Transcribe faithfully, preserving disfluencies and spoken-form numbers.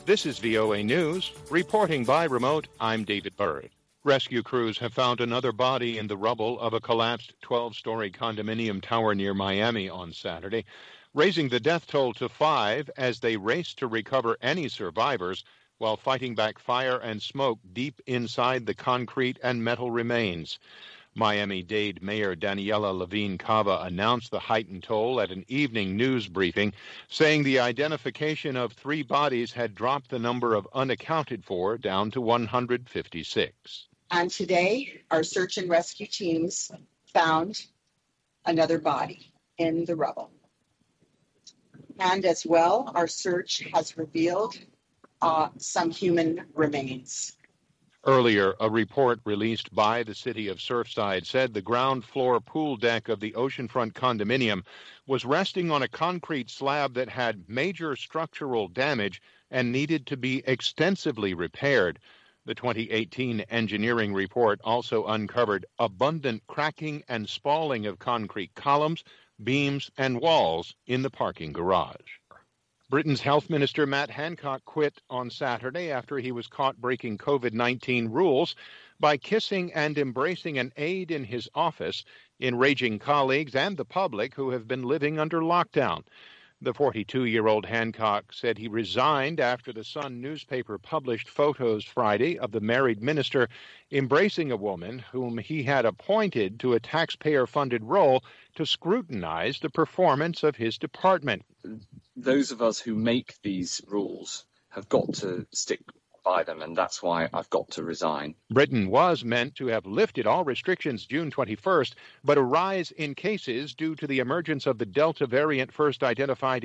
This is V O A News. Reporting by remote, I'm David Burd. Rescue crews have found another body in the rubble of a collapsed twelve-story condominium tower near Miami on Saturday, raising the death toll to five as they race to recover any survivors while fighting back fire and smoke deep inside the concrete and metal remains. Miami-Dade Mayor Daniela Levine Cava announced the heightened toll at an evening news briefing, saying the identification of three bodies had dropped the number of unaccounted for down to one hundred fifty-six. And today, our search and rescue teams found another body in the rubble. And as well, our search has revealed uh, some human remains. Earlier, a report released by the city of Surfside said the ground floor pool deck of the oceanfront condominium was resting on a concrete slab that had major structural damage and needed to be extensively repaired. The twenty eighteen engineering report also uncovered abundant cracking and spalling of concrete columns, beams, and walls in the parking garage. Britain's Health Minister Matt Hancock quit on Saturday after he was caught breaking COVID nineteen rules by kissing and embracing an aide in his office, enraging colleagues and the public who have been living under lockdown. The forty-two-year-old Hancock said he resigned after the Sun newspaper published photos Friday of the married minister embracing a woman whom he had appointed to a taxpayer-funded role to scrutinize the performance of his department. Those of us who make these rules have got to stick by them, and that's why I've got to resign. Britain was meant to have lifted all restrictions June twenty-first, but a rise in cases due to the emergence of the Delta variant first identified